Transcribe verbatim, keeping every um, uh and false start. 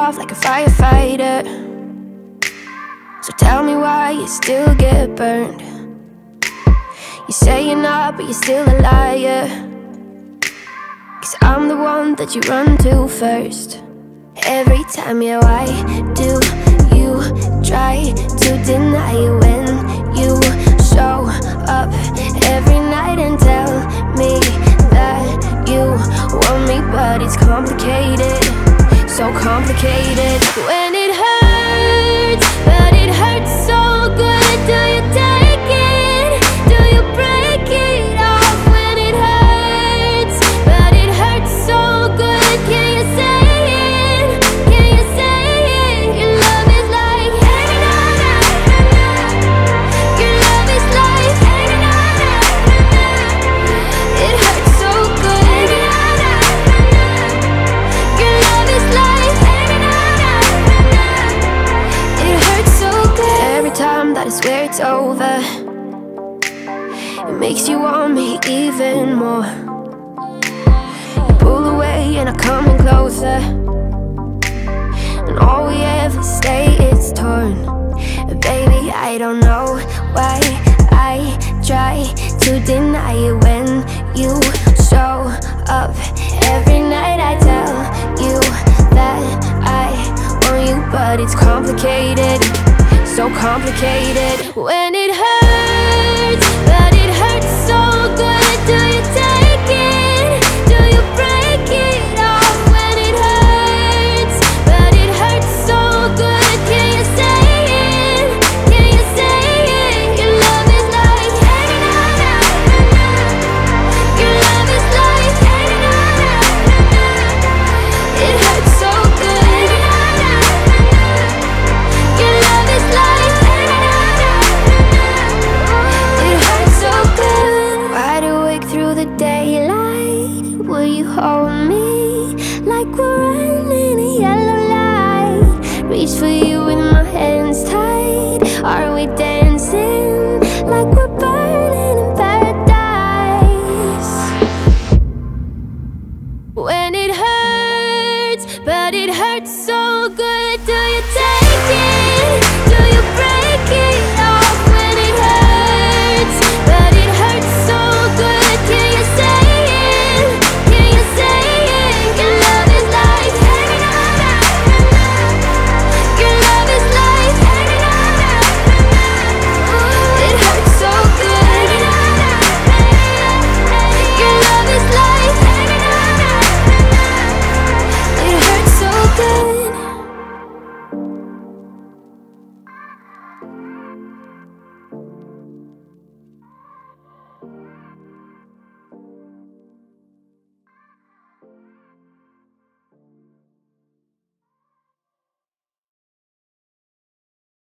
off like a firefighter. So tell me why you still get burned. You say you're not, but you're still a liar. Cause I'm the one that you run to first. Every time, yeah, why do you try to deny it when you show up every night and tell me that you want me? But it's complicated, so complicated. When it hurts, but it hurts so good. Do you take it? Do you break it off? When it hurts, but it hurts so good. Can you say it? Can you say it? Your love is like hey, na, na, na, na. Your love is like hey, na, na, na, na. It hurts so good. Hey, na, na, na, na. Your love is like hey, na, na, na, na. It hurts so good. Every time that I swear it's over, it makes you want me even more. You pull away and I come in closer, and all we ever stay is torn. Baby, I don't know why I try to deny it when you show up every night. I tell you that I want you, but it's complicated, so complicated. When it hurts, but it hurts so good. Do you take it? Do you break it off? When it hurts, but it hurts so good. Can you say it? Can you say it? Your love is like hey, na, na, na, na. Your love is like hey, na, na, na, na. It hurts so good. Hey, na, na, na, na. Your love is like hey, na, na, na, na. It hurts so good. Wide awake through the daylight, will you hold me like we're running a yellow light? Reach for you with my hands tied. Are we dancing?